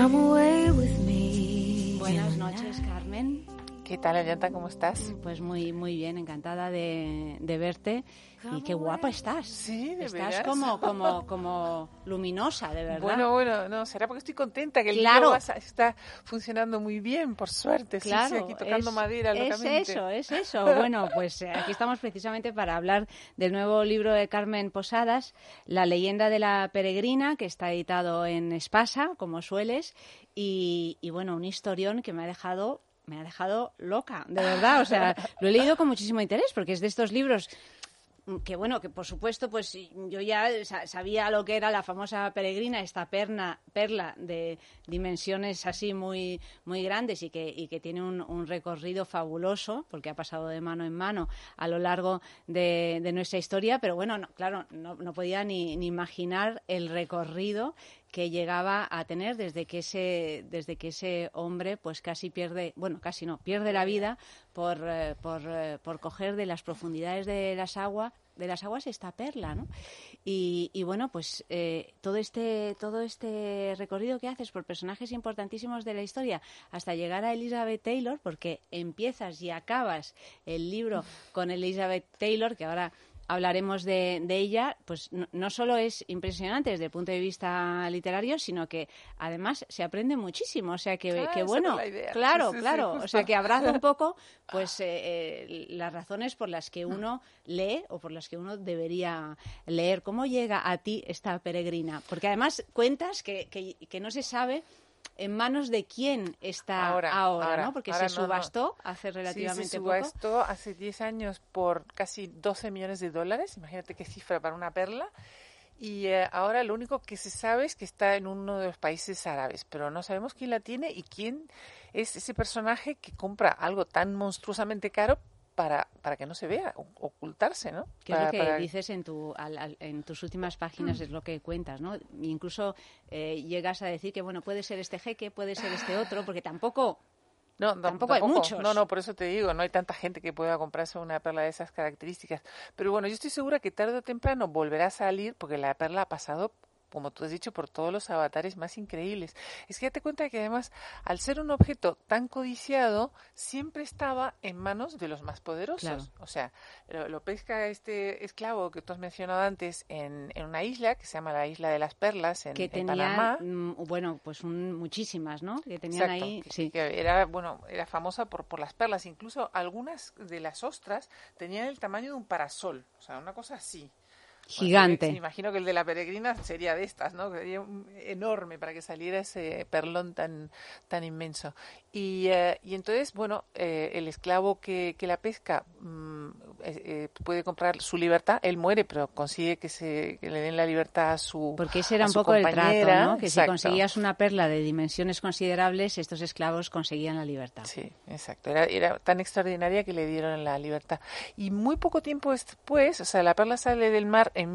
come away with me. Buenas noches, Carmen. ¿Qué tal, Ollanta? ¿Cómo estás? Pues muy bien, encantada de verte. Y qué guapa estás. Sí, de estás veras. como luminosa, de verdad. Bueno, no, será porque estoy contenta que el Claro. libro está funcionando muy bien, por suerte. Claro, sí, aquí tocando madera locamente. Es eso. Bueno, pues aquí estamos precisamente para hablar del nuevo libro de Carmen Posadas, La leyenda de la peregrina, que está editado en Espasa, como sueles, y bueno, un historión que me ha dejado loca, de verdad. O sea, lo he leído con muchísimo interés, porque es de estos libros que bueno, que por supuesto, pues yo ya sabía lo que era la famosa peregrina, esta perla de dimensiones así muy grandes y que tiene un recorrido fabuloso, porque ha pasado de mano en mano a lo largo de nuestra historia, pero bueno, no podía ni imaginar el recorrido que llegaba a tener desde que ese hombre pues pierde la vida por coger de las profundidades de las aguas esta perla, ¿no? Y bueno, pues todo este recorrido que haces por personajes importantísimos de la historia hasta llegar a Elizabeth Taylor, porque empiezas y acabas el libro con Elizabeth Taylor, que ahora hablaremos de ella, pues no solo es impresionante desde el punto de vista literario, sino que además se aprende muchísimo. O sea que bueno, claro, sí, o sea que abraza un poco pues las razones por las que uno lee o por las que uno debería leer. ¿Cómo llega a ti esta peregrina? Porque además cuentas que no se sabe en manos de quién está ahora, ¿no? Porque ahora se subastó hace relativamente poco. Sí, se subastó hace 10 años por casi $12 millones. Imagínate qué cifra para una perla. Y ahora lo único que se sabe es que está en uno de los países árabes, pero no sabemos quién la tiene y quién es ese personaje que compra algo tan monstruosamente caro para que no se vea, ocultarse, ¿no? Que es lo que dices en tus últimas páginas, es lo que cuentas, ¿no? Incluso llegas a decir que, bueno, puede ser este jeque, puede ser este otro, porque tampoco hay muchos. No, por eso te digo, no hay tanta gente que pueda comprarse una perla de esas características. Pero bueno, yo estoy segura que tarde o temprano volverá a salir, porque la perla ha pasado, como tú has dicho, por todos los avatares más increíbles. Es que date cuenta que además, al ser un objeto tan codiciado, siempre estaba en manos de los más poderosos. Claro. O sea, lo pesca este esclavo que tú has mencionado antes en una isla que se llama la Isla de las Perlas, en Panamá. Bueno, pues muchísimas, ¿no? Que tenían Exacto, ahí, sí. que era famosa por las perlas. Incluso algunas de las ostras tenían el tamaño de un parasol. O sea, una cosa así. Gigante. Me imagino que el de la peregrina sería de estas, ¿no? Que sería enorme para que saliera ese perlón tan inmenso. Y entonces, bueno, el esclavo que la pesca puede comprar su libertad. Él muere, pero consigue que le den la libertad a su Porque ese era un poco compañera. el trato, ¿no? Que Exacto. si conseguías una perla de dimensiones considerables, estos esclavos conseguían la libertad. Sí, exacto. Era tan extraordinaria que le dieron la libertad. Y muy poco tiempo después, o sea, la perla sale del mar en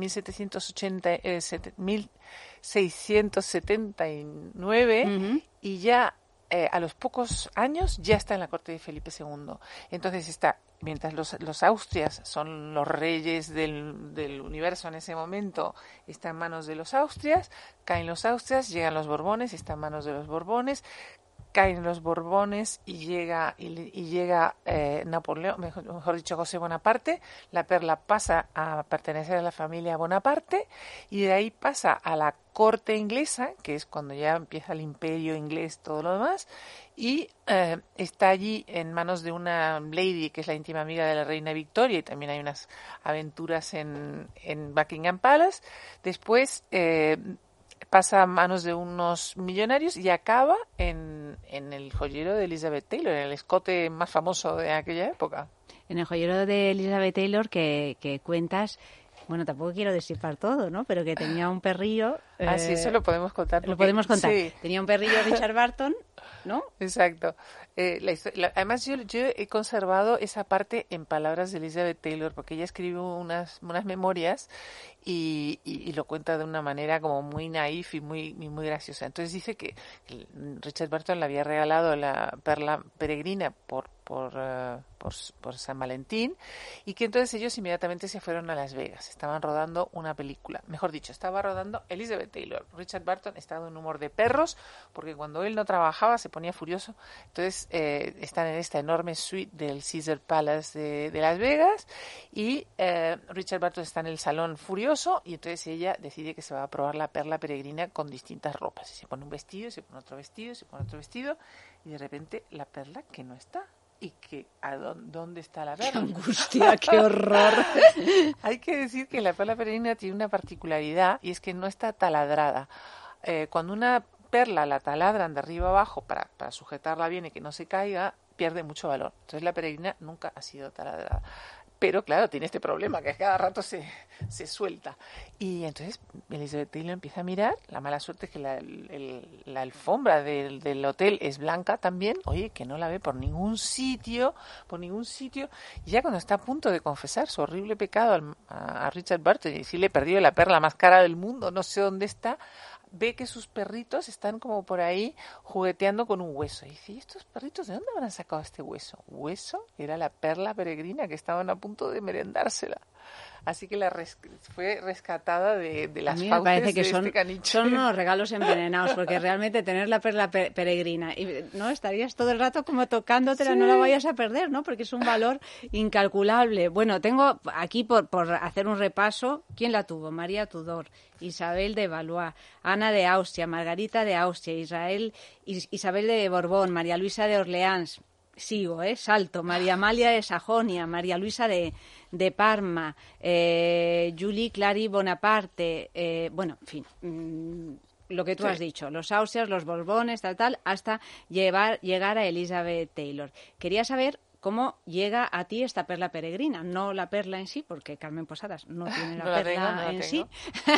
1679 Uh-huh. y ya a los pocos años ya está en la corte de Felipe II. Entonces mientras los Austrias son los reyes del universo en ese momento, está en manos de los Austrias, caen los Austrias, llegan los Borbones, está en manos de los Borbones, caen los Borbones y llega Napoleón, mejor dicho, José Bonaparte. La perla pasa a pertenecer a la familia Bonaparte y de ahí pasa a la corte inglesa, que es cuando ya empieza el imperio inglés, todo lo demás, y está allí en manos de una lady que es la íntima amiga de la reina Victoria, y también hay unas aventuras en Buckingham Palace. Después pasa a manos de unos millonarios y acaba en el joyero de Elizabeth Taylor, en el escote más famoso de aquella época. En el joyero de Elizabeth Taylor que cuentas, bueno, tampoco quiero descifrar todo, ¿no? Pero que tenía un perrillo. Sí, eso lo podemos contar. Lo podemos contar. Sí. Tenía un perrillo Richard Barton, ¿no? Exacto. Además, yo he conservado esa parte en palabras de Elizabeth Taylor, porque ella escribió unas memorias y lo cuenta de una manera como muy naif y muy graciosa. Entonces dice que Richard Barton le había regalado la perla peregrina por por San Valentín, y que entonces ellos inmediatamente se fueron a Las Vegas. Estaban rodando una película, mejor dicho, estaba rodando Elizabeth Taylor. Richard Burton estaba en un humor de perros, porque cuando él no trabajaba se ponía furioso. Entonces están en esta enorme suite del Caesar Palace de Las Vegas, y Richard Burton está en el salón furioso, y entonces ella decide que se va a probar la perla peregrina con distintas ropas. Y se pone un vestido, se pone otro vestido, se pone otro vestido, y de repente la perla que no está. ¿Y que dónde está la perla? ¡Qué angustia, qué horror! Hay que decir que la perla peregrina tiene una particularidad, y es que no está taladrada. Cuando una perla la taladran de arriba abajo para sujetarla bien y que no se caiga, pierde mucho valor. Entonces la peregrina nunca ha sido taladrada. Pero claro, tiene este problema, que cada rato se suelta. Y entonces Elizabeth Taylor empieza a mirar. La mala suerte es que la alfombra del hotel es blanca también. Oye, que no la ve por ningún sitio. Y ya cuando está a punto de confesar su horrible pecado a Richard Burton y decirle, he perdido la perla más cara del mundo, no sé dónde está, ve que sus perritos están como por ahí jugueteando con un hueso. Y dice, ¿y estos perritos de dónde habrán sacado este hueso? ¿Hueso? Era la perla peregrina, que estaban a punto de merendársela. Así que fue rescatada de las fauces parece que de este caniche. Son unos regalos envenenados, porque realmente tener la perla peregrina, y no estarías todo el rato como tocándotela, sí. No la vayas a perder, ¿no? Porque es un valor incalculable. Bueno, tengo aquí por hacer un repaso, ¿quién la tuvo? María Tudor, Isabel de Valois, Ana de Austria, Margarita de Austria, Isabel de Borbón, María Luisa de Orleans. Sigo, salto. María Amalia de Sajonia, María Luisa de Parma, Julie Clary Bonaparte, bueno, en fin, lo que tú has dicho, los Austrias, los Borbones, tal, hasta llegar a Elizabeth Taylor. Quería saber cómo llega a ti esta perla peregrina, no la perla en sí, porque Carmen Posadas no tiene la perla en sí,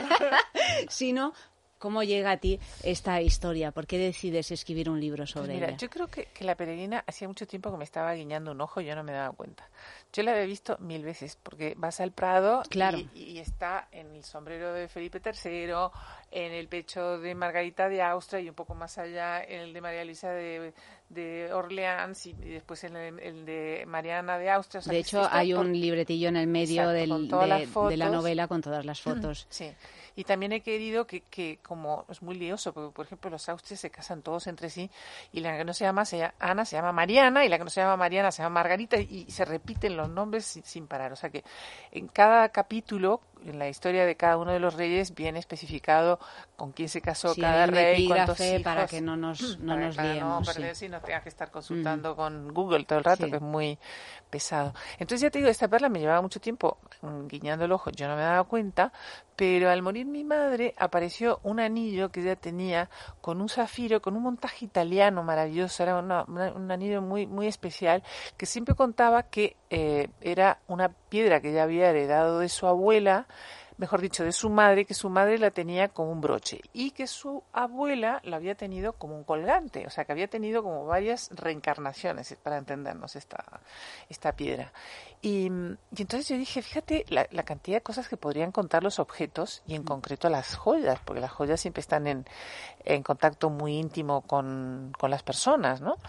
sino ¿cómo llega a ti esta historia? ¿Por qué decides escribir un libro sobre ella? Yo creo que la peregrina hacía mucho tiempo que me estaba guiñando un ojo y yo no me daba cuenta. Yo la había visto 1000 veces, porque vas al Prado, claro, y está en el sombrero de Felipe III, en el pecho de Margarita de Austria y un poco más allá en el de María Luisa de Orleans y después en el de Mariana de Austria. O sea, de hecho, hay un libretillo en el medio de la novela con todas las fotos. Sí. Y también he querido que como es muy lioso, porque por ejemplo los Austrias se casan todos entre sí, y la que no se llama Ana se llama Mariana, y la que no se llama Mariana se llama Margarita, y se repiten los nombres sin parar. O sea que en cada capítulo, en la historia de cada uno de los reyes, viene especificado con quién se casó cada rey, cuántos hijos, para que no nos liemos. No perder, sí. No tengas que estar consultando con Google todo el rato, que es muy pesado. Entonces ya te digo, esta perla me llevaba mucho tiempo guiñando el ojo, yo no me daba cuenta, pero al morir mi madre apareció un anillo que ella tenía con un zafiro, con un montaje italiano maravilloso, era un anillo muy, muy especial, que siempre contaba que era una piedra que ella había heredado de su abuela, mejor dicho, de su madre, que su madre la tenía como un broche y que su abuela la había tenido como un colgante, o sea, que había tenido como varias reencarnaciones, para entendernos, esta piedra. Y entonces yo dije, fíjate la cantidad de cosas que podrían contar los objetos, y en concreto las joyas, porque las joyas siempre están en contacto muy íntimo con las personas, ¿no?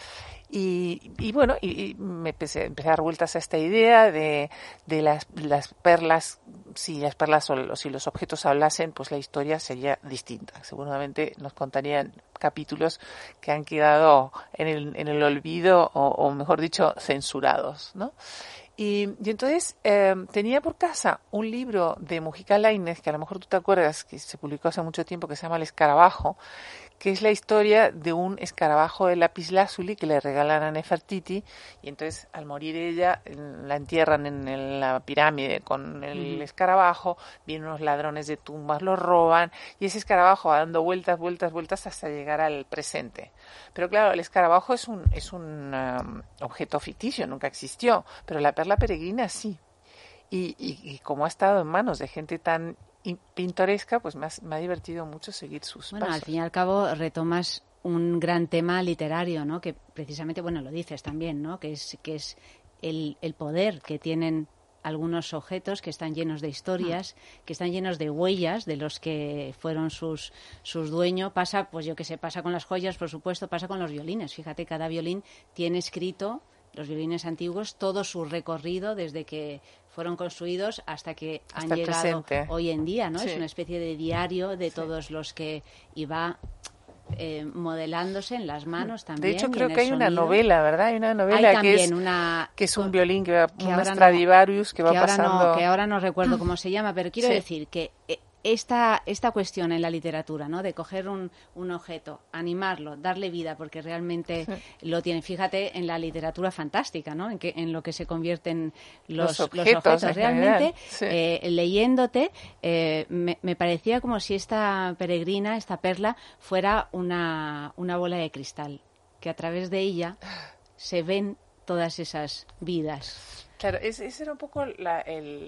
Y bueno, y me empecé a dar vueltas a esta idea de las perlas. Si las perlas o si los objetos hablasen, pues la historia sería distinta. Seguramente nos contarían capítulos que han quedado en el olvido, o mejor dicho, censurados, ¿no? Y entonces tenía por casa un libro de Mujica Lainez, que a lo mejor tú te acuerdas, que se publicó hace mucho tiempo, que se llama El escarabajo, que es la historia de un escarabajo de lapislázuli que le regalan a Nefertiti, y entonces al morir ella la entierran en la pirámide con el escarabajo, vienen unos ladrones de tumbas, lo roban, y ese escarabajo va dando vueltas hasta llegar al presente. Pero claro, el escarabajo es un objeto ficticio, nunca existió, pero la perla peregrina sí. Y como ha estado en manos de gente tan pintoresca, pues me ha divertido mucho seguir sus pasos. Al fin y al cabo retomas un gran tema literario, ¿no? Que precisamente, lo dices también, ¿no? Que es el poder que tienen algunos objetos que están llenos de historias, que están llenos de huellas de los que fueron sus dueños. Pasa, pues yo qué sé, pasa con las joyas, por supuesto, pasa con los violines. Fíjate, cada violín tiene escrito los violines antiguos, todo su recorrido desde que fueron construidos hasta que han Hasta el llegado presente. hoy en día, ¿no? Sí. Es una especie de diario de todos los que iba modelándose en las manos también. De hecho, y creo en que el hay una sonido. novela, ¿verdad? Hay una novela Hay también que es un violín que va, que un ahora no- Stradivarius que va ahora pasando. que ahora no recuerdo cómo se llama, pero quiero Sí. decir que esta cuestión en la literatura, ¿no? De coger un objeto, animarlo, darle vida, porque realmente lo tiene. Fíjate en la literatura fantástica, ¿no? En lo que se convierten los objetos. en Realmente, general. Sí. leyéndote, me parecía como si esta peregrina, esta perla, fuera una bola de cristal, que a través de ella se ven todas esas vidas. Claro, esa era un poco la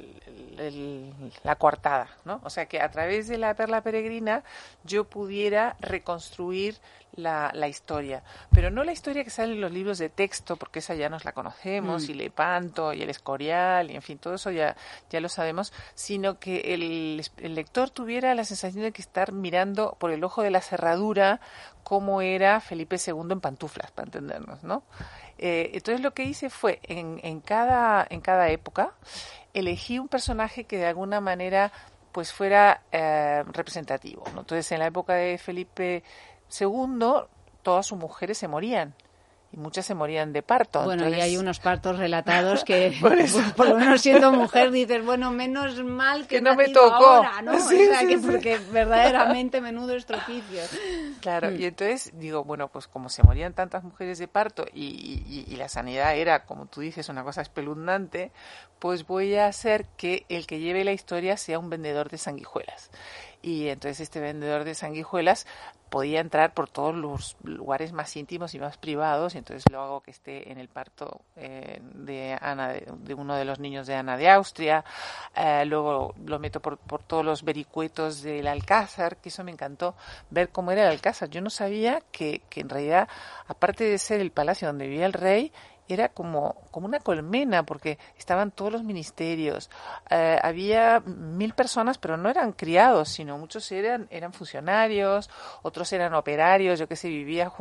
coartada, ¿no? O sea, que a través de la perla peregrina yo pudiera reconstruir la historia. Pero no la historia que sale en los libros de texto, porque esa ya nos la conocemos, y Lepanto, y el Escorial, y en fin, todo eso ya lo sabemos, sino que el lector tuviera la sensación de que estar mirando por el ojo de la cerradura cómo era Felipe II en pantuflas, para entendernos, ¿no? Entonces lo que hice fue, en cada época, elegí un personaje que de alguna manera pues fuera representativo, ¿no? Entonces en la época de Felipe II, todas sus mujeres se morían. Y muchas se morían de parto. Bueno, entonces... y hay unos partos relatados que, por lo menos siendo mujer, dices, bueno, menos mal que no me nacido tocó. ahora, ¿no? Sí, O sea, sí, que sí. porque verdaderamente menudo estropicio. Claro, y entonces digo, bueno, pues como se morían tantas mujeres de parto y la sanidad era, como tú dices, una cosa espeluznante, pues voy a hacer que el que lleve la historia sea un vendedor de sanguijuelas. Y entonces este vendedor de sanguijuelas podía entrar por todos los lugares más íntimos y más privados, y entonces lo hago que esté en el parto de Ana, de uno de los niños de Ana de Austria, luego lo meto por todos los vericuetos del Alcázar, que eso me encantó, ver cómo era el Alcázar. Yo no sabía que en realidad, aparte de ser el palacio donde vivía el rey, era como una colmena, porque estaban todos los ministerios, había 1000 personas, pero no eran criados, sino muchos eran funcionarios, otros eran operarios. Yo que sé,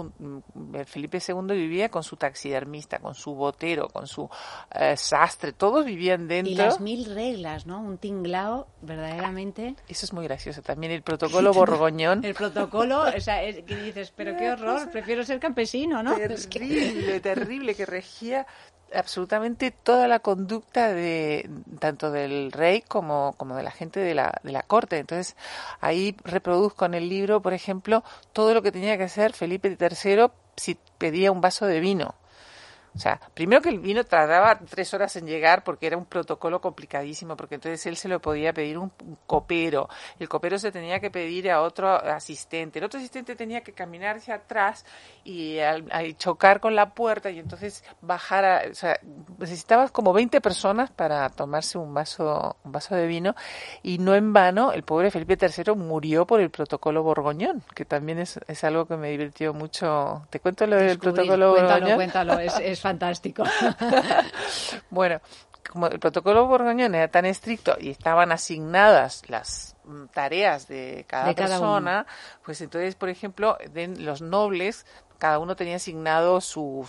Felipe II vivía con su taxidermista, con su botero, con su sastre, todos vivían dentro. Y las 1000 reglas, ¿no? Un tinglao, verdaderamente. Eso es muy gracioso. También el protocolo borgoñón. El protocolo, o sea, que dices, pero qué horror, prefiero ser campesino, ¿no? Terrible, que regía absolutamente toda la conducta de tanto del rey como de la gente de la corte. Entonces ahí reproduzco en el libro, por ejemplo, todo lo que tenía que hacer Felipe III si pedía un vaso de vino. O sea, primero que el vino tardaba 3 horas en llegar porque era un protocolo complicadísimo, porque entonces él se lo podía pedir un copero, el copero se tenía que pedir a otro asistente, el otro asistente tenía que caminar hacia atrás y chocar con la puerta, y entonces bajar o sea, necesitabas como 20 personas para tomarse un vaso de vino, y no en vano el pobre Felipe III murió por el protocolo borgoñón, que también es algo que me divirtió mucho. ¿Te cuento lo del protocolo borgoñón? Cuéntalo, es fantástico. Bueno, como el protocolo borgoñón era tan estricto y estaban asignadas las tareas de cada persona, pues entonces, por ejemplo, los nobles, cada uno tenía asignado su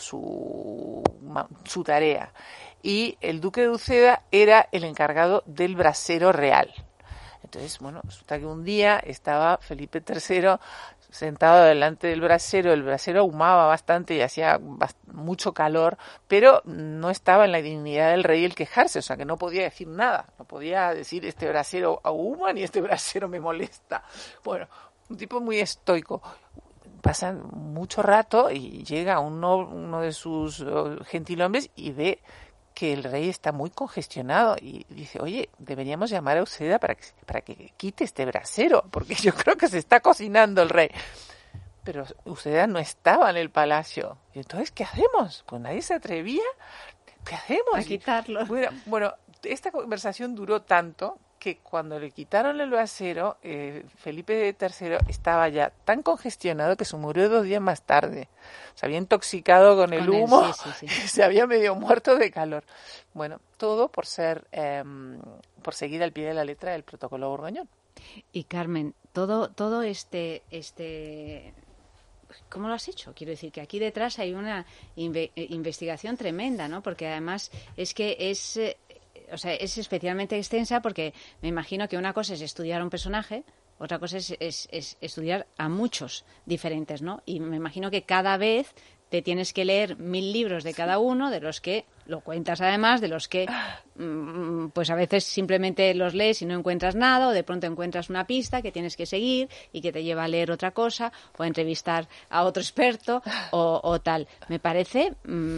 tarea. Y el duque de Uceda era el encargado del brasero real. Entonces, bueno, resulta que un día estaba Felipe III sentado delante del brasero, el brasero ahumaba bastante y hacía mucho calor, pero no estaba en la dignidad del rey el quejarse, o sea que no podía decir nada, no podía decir este brasero ahuma ni este brasero me molesta. Bueno, un tipo muy estoico. Pasan mucho rato y llega uno de sus gentilhombres y ve que el rey está muy congestionado y dice, oye, deberíamos llamar a Uceda para que quite este brasero, porque yo creo que se está cocinando el rey. Pero Uceda no estaba en el palacio. Y entonces, ¿qué hacemos? Pues nadie se atrevía. ¿Qué hacemos? A quitarlo. Bueno, esta conversación duró tanto que cuando le quitaron el brasero, Felipe III estaba ya tan congestionado que se murió 2 días más tarde. Se había intoxicado con el humo, sí. Y se había medio muerto de calor. Bueno, todo por seguir al pie de la letra del protocolo borgoñón. Y Carmen, todo este ¿cómo lo has hecho? Quiero decir que aquí detrás hay una investigación tremenda, ¿no? Porque además es que es especialmente extensa, porque me imagino que una cosa es estudiar a un personaje, otra cosa es estudiar a muchos diferentes, ¿no? Y me imagino que cada vez te tienes que leer 1000 libros de cada uno, de los que lo cuentas además, de los que pues a veces simplemente los lees y no encuentras nada, o de pronto encuentras una pista que tienes que seguir y que te lleva a leer otra cosa, o a entrevistar a otro experto, o tal. Me parece,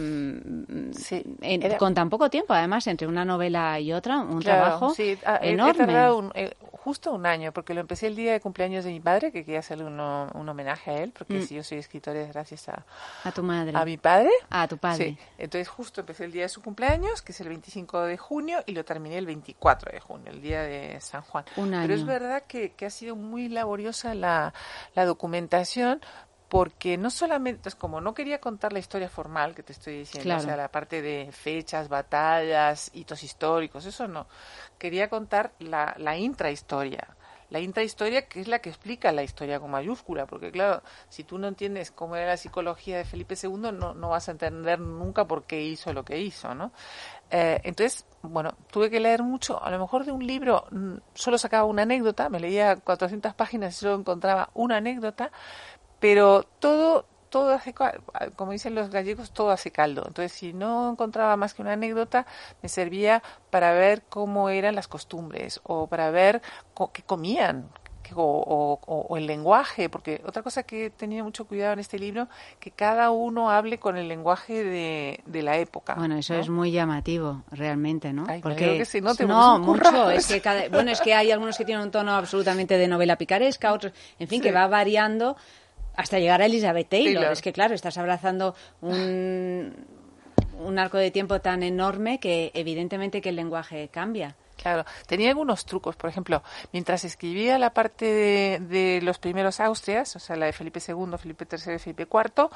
con tan poco tiempo, además, entre una novela y otra, un trabajo enorme. He tardado justo un año, porque lo empecé el día de cumpleaños de mi padre, que quería hacerle un homenaje a él, porque si yo soy escritora es gracias a tu madre. A mi padre. A tu padre. Sí. Entonces justo empecé el día de su cumpleaños, que es el 25 de junio, y lo terminé el 24 de junio, el día de San Juan. Un año. Pero es verdad que ha sido muy laboriosa la documentación, porque no solamente, es como no quería contar la historia formal que te estoy diciendo, claro. O sea, la parte de fechas, batallas, hitos históricos, eso no. Quería contar la intrahistoria. La intrahistoria, que es la que explica la historia con mayúscula, porque claro, si tú no entiendes cómo era la psicología de Felipe II, no vas a entender nunca por qué hizo lo que hizo, ¿no? Entonces, bueno, tuve que leer mucho, a lo mejor de un libro solo sacaba una anécdota, me leía 400 páginas y solo encontraba una anécdota, pero todo hace, como dicen los gallegos, todo hace caldo. Entonces, si no encontraba más que una anécdota, me servía para ver cómo eran las costumbres, o para ver qué comían, o el lenguaje, porque otra cosa que he tenido mucho cuidado en este libro, que cada uno hable con el lenguaje de la época. Bueno, eso, ¿no? Es muy llamativo, realmente, ¿no? Ay, porque creo que se note, no mucho, es que es que hay algunos que tienen un tono absolutamente de novela picaresca, otros, en fin, que va variando hasta llegar a Elizabeth Taylor. Es que, claro, estás abrazando un arco de tiempo tan enorme que evidentemente que el lenguaje cambia. Claro, tenía algunos trucos. Por ejemplo, mientras escribía la parte de los primeros Austrias, o sea, la de Felipe II, Felipe III y Felipe IV,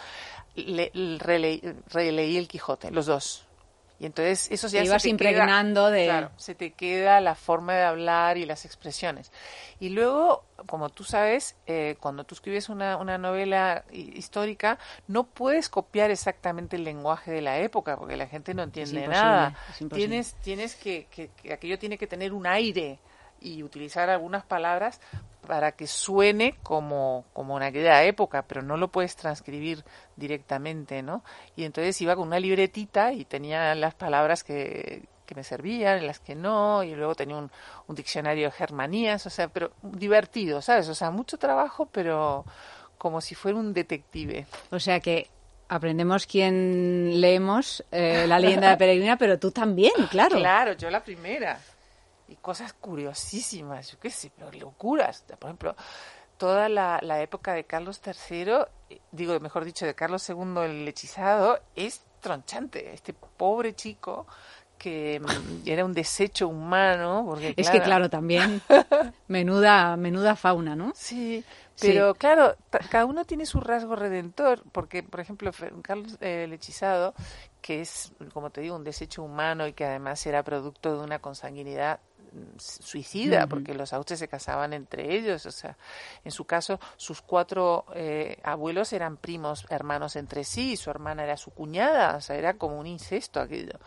releí el Quijote, los dos. Y entonces eso ya ibas impregnando de... Claro, se te queda la forma de hablar y las expresiones. Y luego, como tú sabes, cuando tú escribes una novela histórica, no puedes copiar exactamente el lenguaje de la época, porque la gente no entiende nada. Tienes que aquello tiene que tener un aire y utilizar algunas palabras para que suene como en aquella época, pero no lo puedes transcribir directamente, ¿no? Y entonces iba con una libretita y tenía las palabras que me servían, las que no, y luego tenía un diccionario de germanías, o sea, pero divertido, ¿sabes? O sea, mucho trabajo, pero como si fuera un detective. O sea que aprendemos quién leemos la leyenda de la peregrina, pero tú también, claro. Claro, yo la primera. Y cosas curiosísimas, yo qué sé, pero locuras. Por ejemplo, toda la época de Carlos III, mejor dicho, de Carlos II el hechizado, es tronchante. Este pobre chico que era un desecho humano. Porque, es que, claro, también menuda fauna, ¿no? Sí, pero claro, cada uno tiene su rasgo redentor, porque, por ejemplo, Carlos el hechizado, que es, como te digo, un desecho humano y que además era producto de una consanguinidad suicida, porque los austrias se casaban entre ellos, o sea, en su caso sus 4 abuelos eran primos hermanos entre sí, y su hermana era su cuñada, o sea, era como un incesto aquello,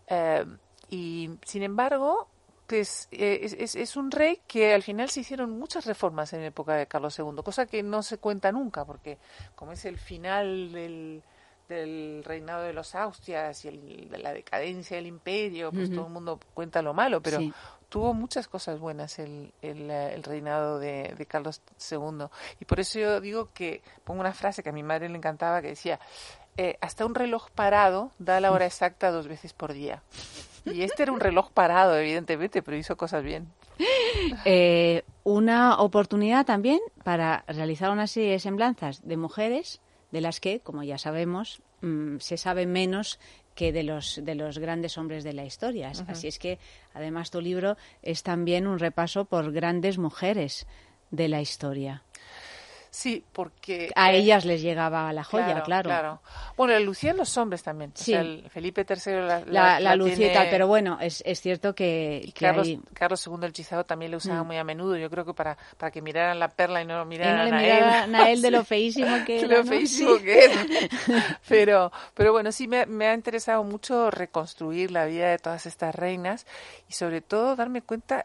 y sin embargo pues es un rey que al final se hicieron muchas reformas en la época de Carlos II, cosa que no se cuenta nunca, porque como es el final del reinado de los Austrias y la decadencia del imperio, pues todo el mundo cuenta lo malo, pero tuvo muchas cosas buenas el reinado de Carlos II. Y por eso yo digo que pongo una frase que a mi madre le encantaba, que decía, hasta un reloj parado da la hora exacta 2 veces por día. Y este era un reloj parado, evidentemente, pero hizo cosas bien. Una oportunidad también para realizar una serie de semblanzas de mujeres de las que, como ya sabemos, se sabe menos que de los grandes hombres de la historia. Así es que, además, tu libro es también un repaso por grandes mujeres de la historia. Sí, porque... A ellas les llegaba la joya, claro. Bueno, la lucían los hombres también. Sí. O sea, el Felipe III La lucía tiene... y tal, pero bueno, es cierto que Carlos II el hechizado también le usaba muy a menudo, yo creo que para que miraran la perla y no y no miraran le miraran a él de lo feísimo que era, lo feísimo que era. Pero bueno, sí me ha interesado mucho reconstruir la vida de todas estas reinas y sobre todo darme cuenta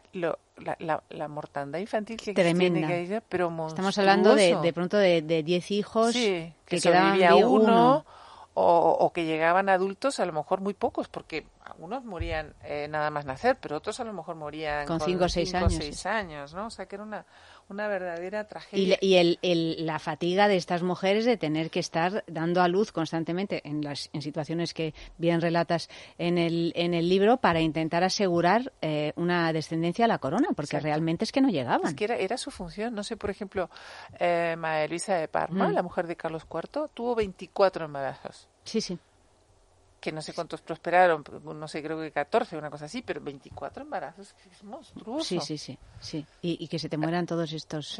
la mortandad infantil que tremenda. Tiene ella, pero monstruoso. Estamos hablando de pronto de 10 hijos, sí, que quedaban uno. O que llegaban adultos, a lo mejor muy pocos, porque algunos morían nada más nacer, pero otros a lo mejor morían con 5 o 6 años. 6 años, ¿no? O sea, que era una verdadera tragedia. Y la fatiga de estas mujeres de tener que estar dando a luz constantemente en situaciones que bien relatas en el libro para intentar asegurar una descendencia a la corona, porque Exacto. Realmente es que no llegaban. Es que era su función. No sé, por ejemplo, María Luisa de Parma, la mujer de Carlos IV, tuvo 24 embarazos. Sí. Que no sé cuántos prosperaron, no sé, creo que 14, una cosa así, pero 24 embarazos, es monstruoso. Sí. Y que se te mueran todos estos...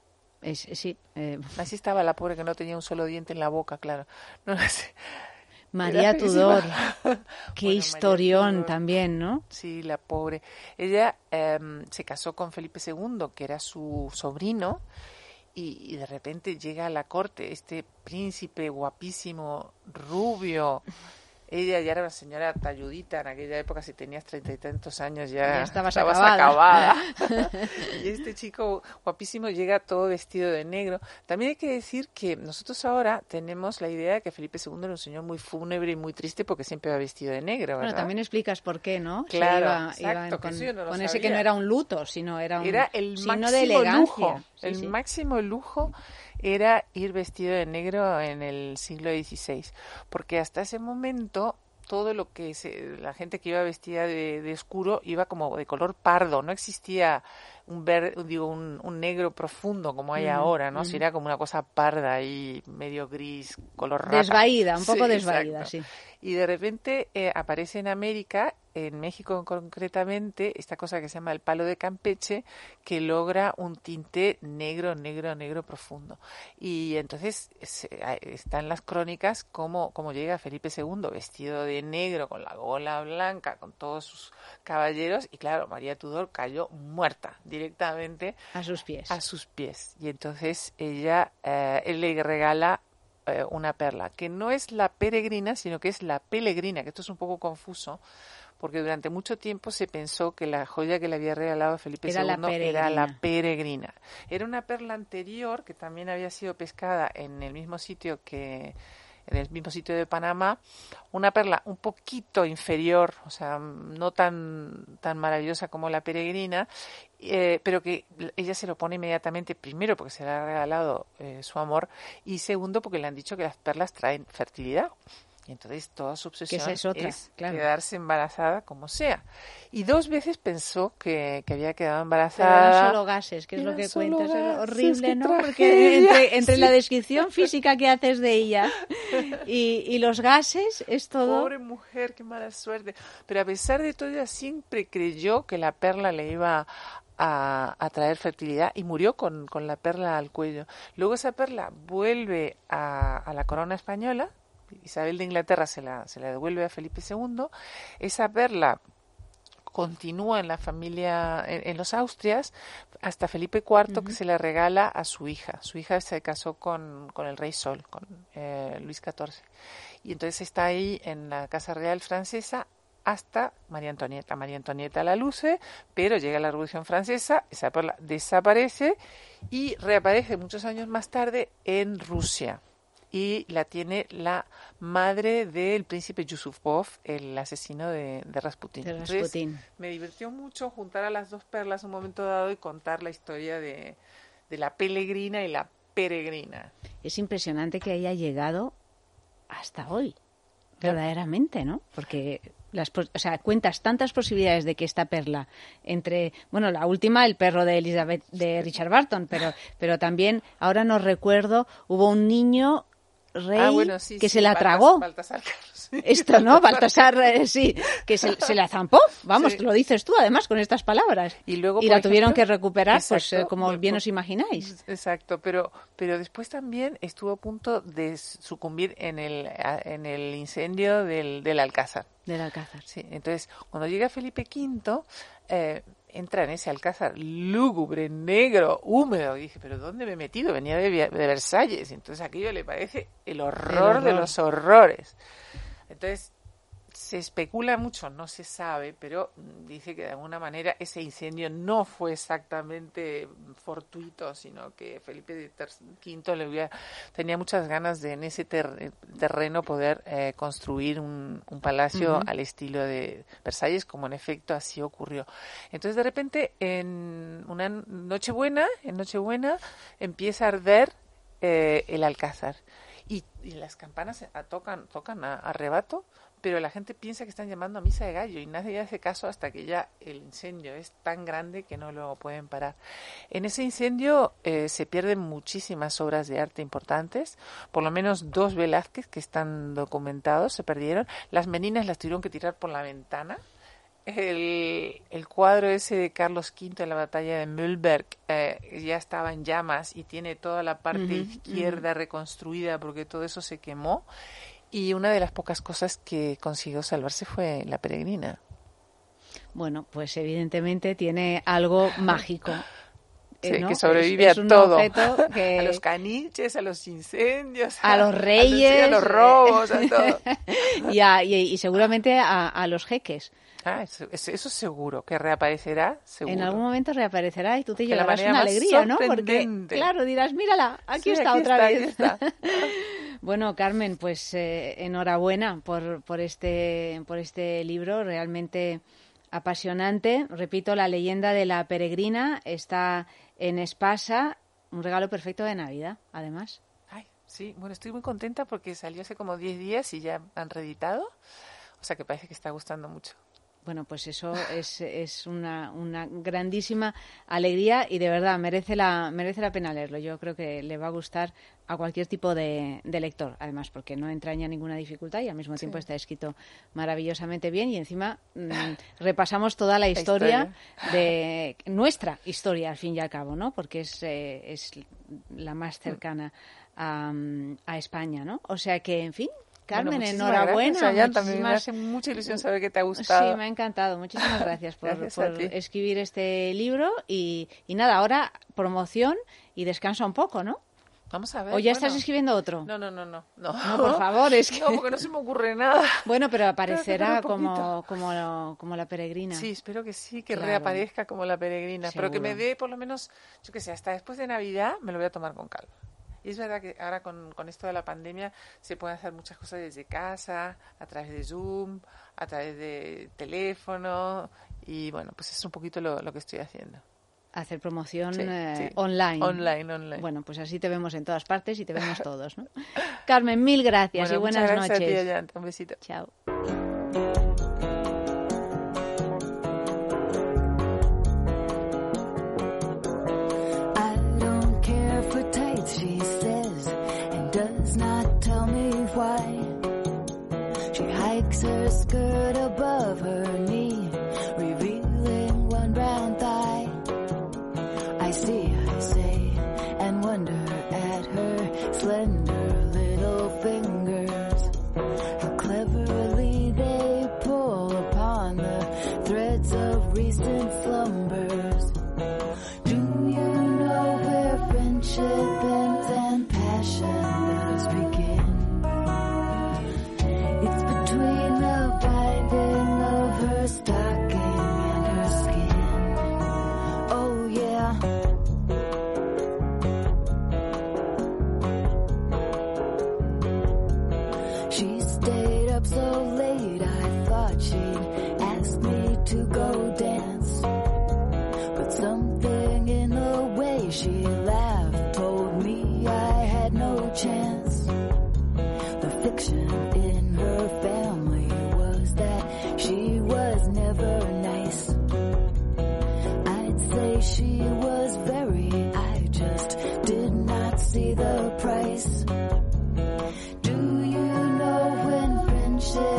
Sí. Así estaba la pobre que no tenía un solo diente en la boca, claro. No sé. María Tudor, qué bueno, historión Tudor, también, ¿no? Sí, la pobre. Ella se casó con Felipe II, que era su sobrino, y de repente llega a la corte este príncipe guapísimo, rubio. Ella ya era una señora talludita en aquella época, si tenías 30 y tantos años ya estabas acabada. Y este chico guapísimo llega todo vestido de negro. También hay que decir que nosotros ahora tenemos la idea de que Felipe II era un señor muy fúnebre y muy triste porque siempre va vestido de negro, ¿verdad? Bueno, también explicas por qué, ¿no? Claro, iban con sabía. ese que no era un luto, sino era el signo máximo de elegancia. lujo. Sí, el máximo lujo era ir vestido de negro en el siglo XVI, porque hasta ese momento todo lo que la gente que iba vestida de oscuro iba como de color pardo, no existía un negro profundo como hay ahora, ¿no? Era como una cosa parda y medio gris, color rata. Desvaída, un poco desvaída, exacto. sí. Y de repente aparece en América, en México concretamente, esta cosa que se llama el palo de Campeche, que logra un tinte negro profundo. Y entonces están las crónicas como llega Felipe II vestido de negro, con la gola blanca, con todos sus caballeros, y claro, María Tudor cayó muerta directamente a sus pies. Y entonces él le regala una perla, que no es la peregrina, sino que es la pelegrina, que esto es un poco confuso, porque durante mucho tiempo se pensó que la joya que le había regalado Felipe II era la peregrina. Era una perla anterior que también había sido pescada en el mismo sitio de Panamá, una perla un poquito inferior, o sea, no tan maravillosa como la peregrina, pero que ella se lo pone inmediatamente, primero porque se le ha regalado su amor, y segundo porque le han dicho que las perlas traen fertilidad. Y entonces toda su obsesión es quedarse embarazada como sea. Y 2 veces pensó que había quedado embarazada. Pero eran solo gases, que es lo que cuentas. Es horrible, ¿no? Porque entre la descripción física que haces de ella y los gases es todo... Pobre mujer, qué mala suerte. Pero a pesar de todo, ella siempre creyó que la perla le iba a traer fertilidad y murió con la perla al cuello. Luego esa perla vuelve a la corona española. Isabel de Inglaterra se la devuelve a Felipe II. Esa perla continúa en la familia, en los Austrias, hasta Felipe IV, que se la regala a su hija. Su hija se casó con el rey Sol, con Luis XIV. Y entonces está ahí en la Casa Real francesa hasta María Antonieta. María Antonieta la luce, pero llega la Revolución Francesa, esa perla desaparece y reaparece muchos años más tarde en Rusia. Y la tiene la madre del príncipe Yusupov, el asesino de Rasputín. Entonces, me divirtió mucho juntar a las dos perlas en un momento dado y contar la historia de la pelegrina y la peregrina. Es impresionante que haya llegado hasta hoy, verdaderamente, ¿no? Porque cuentas tantas posibilidades de que esta perla la última, el perro de Elizabeth, de Richard Burton, pero también, ahora no recuerdo, hubo un niño rey que se la tragó. Baltasar, sí. esto, ¿no? Baltasar, sí, que se la zampó, vamos, Sí. lo dices tú además con estas palabras. Y luego, Y por la tuvieron ejemplo, que recuperar, pues exacto, como bien os imagináis. Exacto, pero después también estuvo a punto de sucumbir en el incendio del Alcázar. Del Alcázar. Sí, entonces, cuando llega Felipe V, entra en ese Alcázar lúgubre, negro, húmedo. Y dije, ¿pero dónde me he metido? Venía de Versalles. Entonces, aquello le parece el horror de los horrores. Entonces, se especula mucho, no se sabe, pero dice que de alguna manera ese incendio no fue exactamente fortuito, sino que Felipe V tenía muchas ganas de en ese terreno poder construir un palacio al estilo de Versalles, como en efecto así ocurrió. Entonces, de repente, en Nochebuena empieza a arder el Alcázar y las campanas tocan a rebato, pero la gente piensa que están llamando a misa de gallo y nadie hace caso hasta que ya el incendio es tan grande que no lo pueden parar. En ese incendio se pierden muchísimas obras de arte importantes, por lo menos 2 Velázquez que están documentados se perdieron, las meninas las tuvieron que tirar por la ventana. El cuadro ese de Carlos V en la batalla de Mühlberg ya estaba en llamas y tiene toda la parte izquierda reconstruida porque todo eso se quemó. Y una de las pocas cosas que consiguió salvarse fue La Peregrina. Bueno, pues evidentemente tiene algo mágico. Sí, ¿no? que sobrevive es a un todo. objeto que... A los caniches, a los incendios, a los reyes, a los robos, a todo. y seguramente a los jeques. Eso seguro, que reaparecerá, seguro. En algún momento reaparecerá y tú te De la llevarás manera una más alegría, ¿no? Porque, sorprendente. claro, dirás, mírala, aquí está aquí otra está, vez. Aquí está. Bueno, Carmen, pues enhorabuena por este libro realmente apasionante. Repito, La leyenda de la peregrina está en Espasa, un regalo perfecto de Navidad, además. Ay, sí, bueno, estoy muy contenta porque salió hace como 10 días y ya han reeditado, o sea que parece que está gustando mucho. Bueno, pues eso es una grandísima alegría y de verdad merece la pena leerlo. Yo creo que le va a gustar a cualquier tipo de lector, además, porque no entraña ninguna dificultad y al mismo tiempo está escrito maravillosamente bien y encima repasamos toda la historia de nuestra historia, al fin y al cabo, ¿no? Porque es la más cercana a España, ¿no? O sea que, en fin, Carmen, bueno, enhorabuena. Gracias, también me hace mucha ilusión saber que te ha gustado. Sí, me ha encantado. Muchísimas gracias por ti. escribir este libro. Y nada, ahora promoción y descansa un poco, ¿no? Vamos a ver. ¿O ya estás escribiendo otro? No. No, por favor, es que... No, porque no se me ocurre nada. Bueno, pero aparecerá como la peregrina. Sí, espero que sí, que Claro. reaparezca como la peregrina. Seguro. Pero que me dé por lo menos, yo qué sé, hasta después de Navidad me lo voy a tomar con calma. Y es verdad que ahora con esto de la pandemia se pueden hacer muchas cosas desde casa, a través de Zoom, a través de teléfono. Y bueno, pues es un poquito lo que estoy haciendo. Hacer promoción Sí. online. Online. Bueno, pues así te vemos en todas partes y te vemos todos, ¿no? Carmen, mil gracias y buenas muchas gracias noches. a ti, Ayanta. Un besito. Chao. I don't care for tights, she says, and does not tell me why. She hikes her skirt above her knee, revealing one brown thigh. I see, I say, and wonder at her slender little fingers, how cleverly they pull upon the threads of recent slumbers. Do you know where friendship ends and passion does begin? It's between the binding of her stocking and her skin. Oh yeah. She stayed up so late I thought she'd ask me to go dance. But something in the way she laughed told me I had no chance. The fiction in her family was that she was never nice. I'd say she was very, I just did not see the price. Do you know when friendship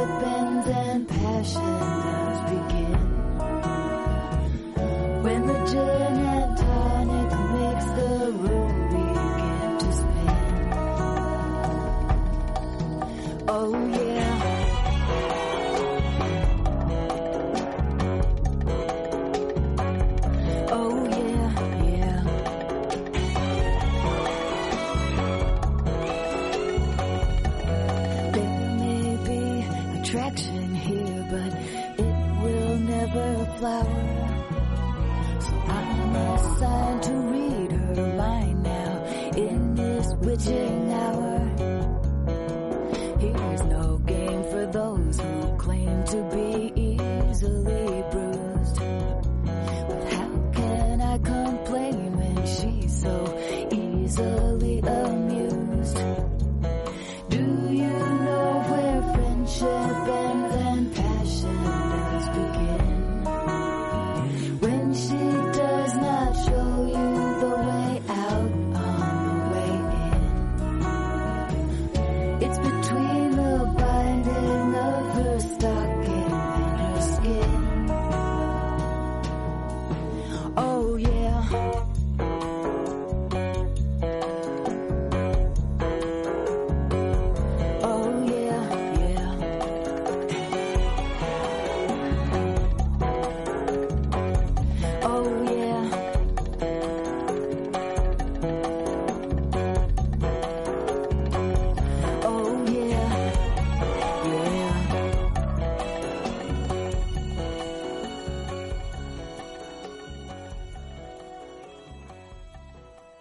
easily amused. Do you know where friendship ends and passion does begin? When she does not show you the way out on the way in. It's between the binding of her stocking and her skin. Oh yeah. Oh yeah, yeah. Oh yeah.